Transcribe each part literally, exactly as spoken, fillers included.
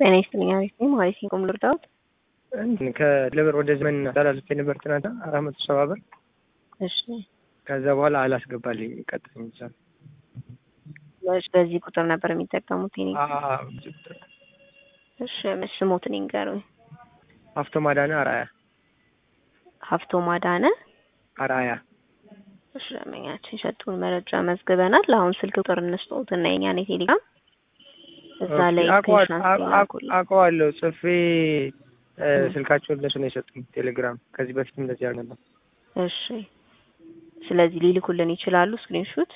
ጤና ይስጥልኝ አሪፍ ነኝ ማለት ነው። ቆም ልርዳዎት? እንትን ከደብር ወደ ዘመን ዳላልፍ ነበር ትናንት አራት መቶ ሰባ ብር። እሺ ከዛ በኋላ አላስገባልኝ ቀጥታ ይቻላል። በዚህ ቁጥር ነበር የሚጠቀሙት ይሄ? አዎ። እሺ ስሞትን ይንገሩኝ። ሀፍቶ ማዳነ አራያ። ሀፍቶ ማዳነ አራያ። እሺ ለማንኛችን የሰጡን መረጃ መዝግበናል። አሁን ስልክ ቁጥር እንስጠውትና የኛን የቴሌግራም እዛ ላይ አውቀዋለሁ ጽፌ ስልካቸውን ለሱ ነው የሰጡኝ ቴሌግራም። ከዚህ በፊትም እንደዚህ ያለ ነበር። እሺ ስለዚህ ሊልኩልን ይችላሉ ስክሪንሾት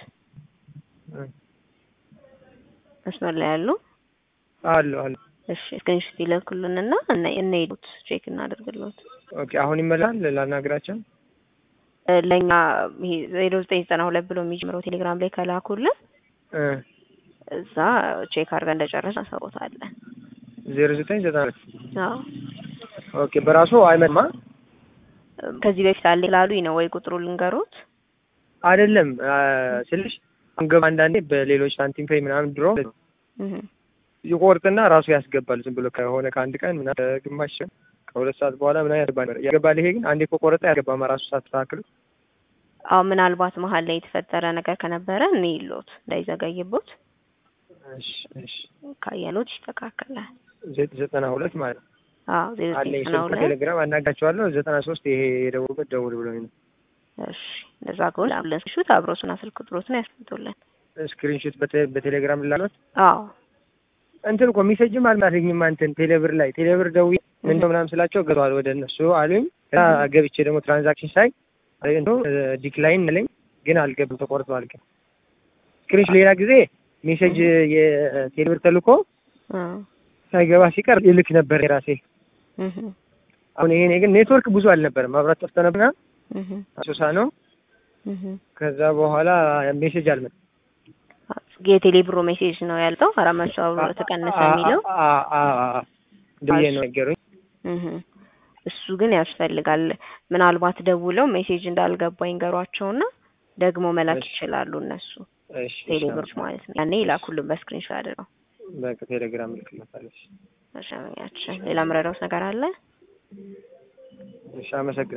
መስመር ላይ ያሉ አሉ አሉ። እሺ ስክሪንሾት ይልኩልንና እና እንይሉት ቼክ እናደርግልዎት። ኦኬ አሁን ይመላል ላናግራቸው ለኛ ይሄ ዜሮ ዘጠኝ ዘጠና ሁለት ብሎ የሚጀምረው ቴሌግራም ላይ ከላኩልን እ እዛ ቼክ አድርገን እንደጨረስን አሳውቃለን። ዜሮ ዘጠኝ ዘጠና ሁለት አዎ ኦኬ በራሱ አይመጣማ። ከዚህ በፊት አለ ላሉኝ ነው ወይ ቁጥሩ ልንገሩት? አይደለም ስልሽ አንገባ አንዳንዴ በሌሎች ሳንቲም ፔይ ምናምን ድሮ እህ ይቆርጥና ራሱ ያስገባል። ዝም ብሎ ከሆነ ከአንድ ቀን ምናምን ግማሽ ከሁለት ሰዓት በኋላ ምናምን ያስገባል ያስገባል። ይሄ ግን አንዴ ከቆረጠ ያስገባማ ራሱ ሳትታክሉ። አዎ ምናልባት መሀል ላይ የተፈጠረ ነገር ከነበረ እኔ ይሎት እንዳይዘጋይቦት እሺ እሺ ካየኑት ይስተካከላል። ዘጠና ሁለት ማለት ነው። አዎ ዘጠና ሁለት ቴሌግራም አናጋቸዋለሁ። ዘጠና ሶስት ይሄ የደውልበት ደውል ብሎኝ ነው። እሺ እንደዛ ከሆነ አብለንሹት አብሮስና ስልክ ቁጥሮትን ያስቀምጡልን። ስክሪንሾት በቴሌግራም ላሉት? አዎ እንትን እኮ ሜሴጅም አልማረኝም። አንተን ቴሌብር ላይ ቴሌብር ደውዬ ምን ምናምን ስላቸው ገብቷል ወደ እነሱ አሉኝ። ገብቼ ደግሞ ትራንዛክሽን ሳይ እንደው ዲክላይን ነኝ ግን አልገባም ተቆርጧል። ግን ስክሪንሽ ሌላ ጊዜ ሜሴጅ የቴሌብር ተልኮ ሳይገባ ሲቀር ይልክ ነበር የራሴ። እህ አሁን ይሄ ግን ኔትወርክ ብዙ አልነበረም። ማብራት ጠፍቶ ነበርና እህ አሶሳ ነው። እህ ከዛ በኋላ ሜሴጅ አልመጣም። የቴሌብር ሜሴጅ ነው ያልተው አራት መቶ ብር ተቀነሰ የሚለው አ አ አ ደውዬ ነው ነገሩኝ። እህ እሱ ግን ያስፈልጋል። ምናልባት ደውለው ሜሴጅ እንዳልገባ ይንገሯቸውና ደግሞ መላክ ይችላሉ እነሱ። እሺ ቴሌብር ማለት ነው። ያኔ ይላኩልን በስክሪንሾት አድርገው። በቃ ቴሌግራም ልክልታለሽ። እሺ ሌላ ምረዳውስ ነገር አለ? እሺ አመሰግናለሁ።